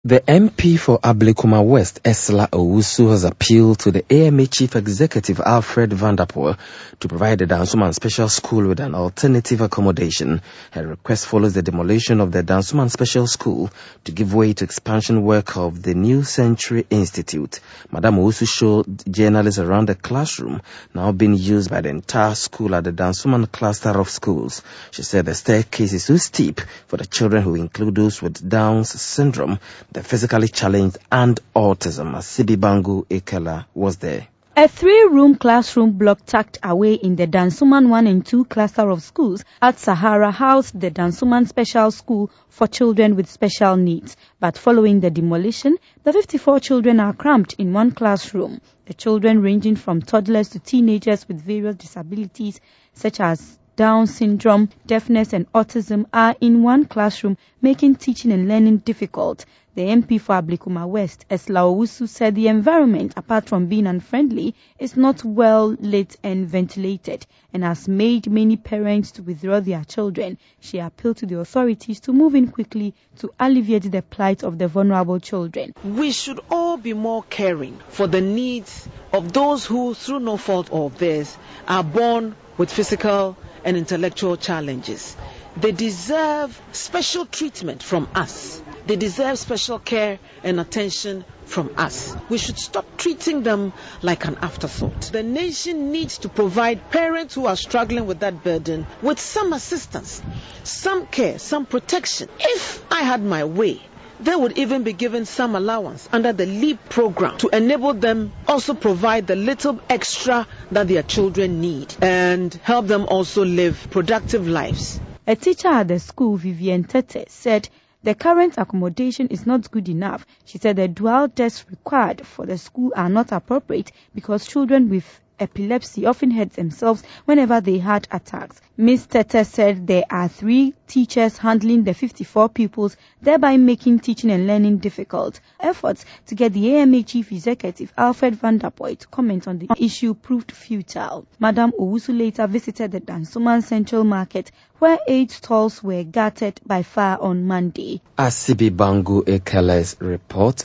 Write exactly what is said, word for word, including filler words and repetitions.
The M P for Ablekuma West, Esla Owusu, has appealed to the A M A Chief Executive Alfred Vanderpoel to provide the Dansoman Special School with an alternative accommodation. Her request follows the demolition of the Dansoman Special School to give way to expansion work of the New Century Institute. Madam Owusu showed journalists around the classroom now being used by the entire school at the Dansoman cluster of schools. She said the staircase is too steep for the children, who include those with Down's syndrome, the physically challenged and autism. Asibi Bangu Ekela was there. A three-room classroom block tucked away in the Dansoman one and two cluster of schools at Sahara housed the Dansoman Special School for children with special needs. But following the demolition, the fifty-four children are cramped in one classroom. The children, ranging from toddlers to teenagers with various disabilities such as Down syndrome, deafness and autism, are in one classroom, making teaching and learning difficult. The M P for Ablekuma West, Esla Owusu, said the environment, apart from being unfriendly, is not well lit and ventilated and has made many parents to withdraw their children. She appealed to the authorities to move in quickly to alleviate the plight of the vulnerable children. We should all be more caring for the needs of those who, through no fault of theirs, are born with physical and intellectual challenges. They deserve special treatment from us. They deserve special care and attention from us. We should stop treating them like an afterthought. The nation needs to provide parents who are struggling with that burden with some assistance, some care, some protection. If I had my way, they would even be given some allowance under the LEAP program to enable them also provide the little extra that their children need and help them also live productive lives. A teacher at the school, Vivian Tete, said the current accommodation is not good enough. She said the dual desks required for the school are not appropriate because children with epilepsy often hurt themselves whenever they had attacks. Miz Tete said there are three teachers handling the fifty-four pupils, thereby making teaching and learning difficult. Efforts to get the A M A Chief Executive Alfred Vanderpoel to comment on the issue proved futile. Madam Owusu later visited the Dansoman Central Market, where eight stalls were gutted by fire on Monday. Asibi Bangu Ekela's report.